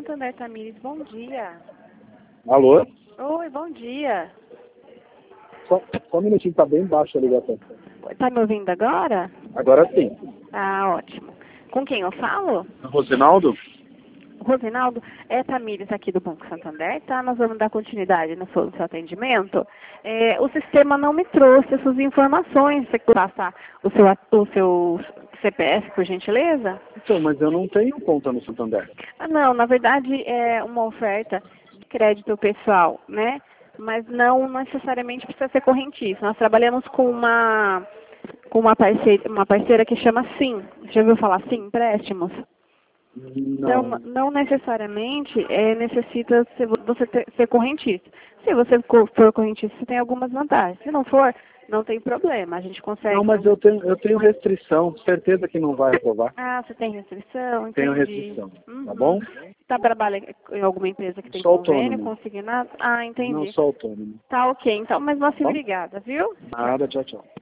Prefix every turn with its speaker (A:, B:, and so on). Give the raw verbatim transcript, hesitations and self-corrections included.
A: Santander, Tamires, bom dia.
B: Alô?
A: Oi, bom dia.
B: Só, só um minutinho, tá bem baixo a ligação.
A: Tá me ouvindo agora?
B: Agora sim.
A: Ah, ótimo. Com quem eu falo?
B: Rosinaldo?
A: Rosinaldo, é Tamires aqui do Banco Santander, tá? Nós vamos dar continuidade no seu, no seu atendimento. É, o sistema não me trouxe essas informações. Você quer passar o seu, o seu C P F, por gentileza?
B: Então, mas eu não tenho conta no Santander.
A: Ah, não, na verdade é uma oferta de crédito pessoal, né? Mas não necessariamente precisa ser correntício. Nós trabalhamos com uma, com uma, parceira, uma parceira que chama Sim. Já ouviu falar Sim Empréstimos? Então,
B: Não.
A: não necessariamente é, necessita ser, você ter, ser correntista. Se você for correntista, você tem algumas vantagens. Se não for, não tem problema. A gente consegue...
B: Não, mas eu tenho, eu tenho restrição. Certeza que não vai aprovar.
A: Ah, você tem restrição? Entendi.
B: Tenho restrição.
A: Uhum.
B: Tá bom?
A: Tá trabalha em alguma empresa que tem
B: Sou
A: convênio,
B: autônomo.
A: consignado? Ah, entendi.
B: Não sou autônomo.
A: Tá ok, então, mas assim,
B: Tá?
A: obrigada, viu?
B: Nada, tchau, tchau.